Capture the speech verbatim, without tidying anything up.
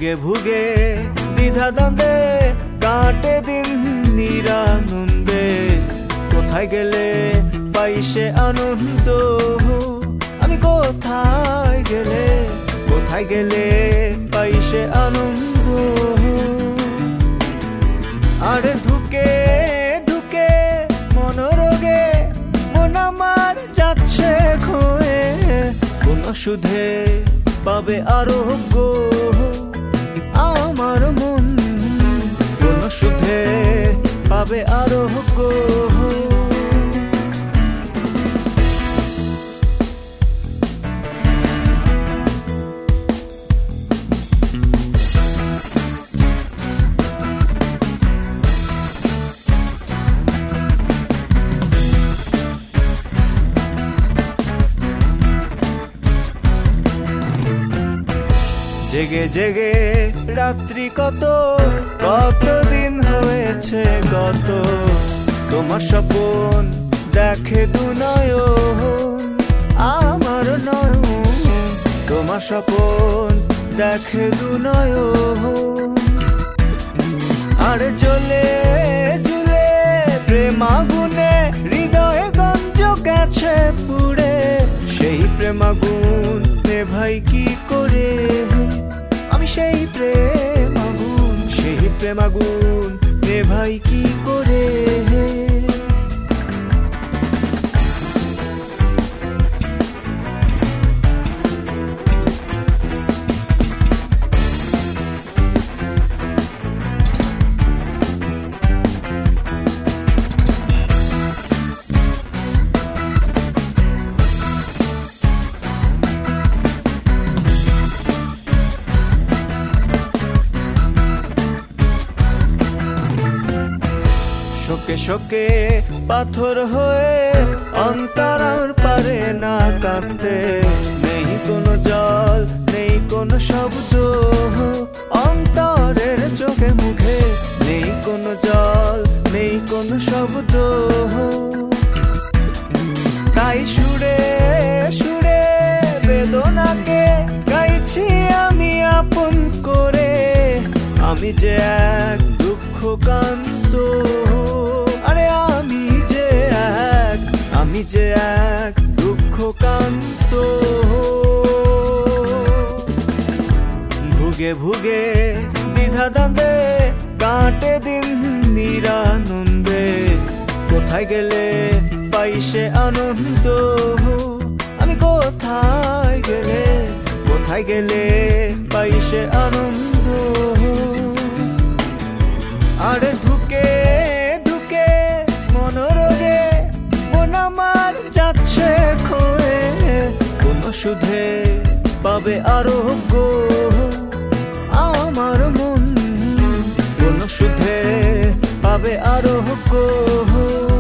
ভুগে ভুগে দ্বিধা দ্বন্দ্বে কাটে দিন নিরানন্দে। কোথায় গেলে পাই সে আনন্দ, আমি কোথায় গেলে কোথায় গেলে পাই সে আনন্দ। আর ধুকে ধুকে মনোরোগে মন আমার যাচ্ছে খোয়ে, কোন ওষুধে পাবে আরোগ্য আমার মন, কোন ওষুধে পাবে আরোগ্য। জেগে জেগে রাত্রি কত কত দিন হয়েছে গত, তোমার স্বপন দেখে দু নয়ন আমার নয়ন, তোমার স্বপন দেখে দু নয়ন। আর জ্বলে জ্বলে প্রেম আগুনে হৃদয়ে গঞ্জ গেছে পুড়ে, সেই প্রেম আগুন নেভাই কি করে, আমি সেই প্রেম আগুন সেই প্রেম আগুন নেভাই কি করে। শোকে শোকে পাথর হয়ে অন্তরার পারে না কাঁদতে, নেই কোনো জল নেই কোনো শব্দ, অন্তরের চোখে মুখে নেই কোনো জল নেই কোনো শব্দ। তাই সুরে সুরে বেদনাকে গাইছি আমি আপন করে, আমি যে এক দুঃখ কান্ত, আরে আমি যে এক আমি যে এক দুঃখ কান্ত। ভুগে ভুগে দ্বিধা দ্বন্দ্বে কাটে দিন নিরানন্দে, কোথায় গেলে পাই সে আনন্দ, আমি কোথায় গেলে কোথায় গেলে পাই সে আনন্দ। আর ধুকে ধুকে মনোরোগে মন আমার যাচ্ছে খোয়ে, কোন ওষুধে পাবে আরোগ্য আমার মন, কোন ওষুধে পাবে আরোগ্য।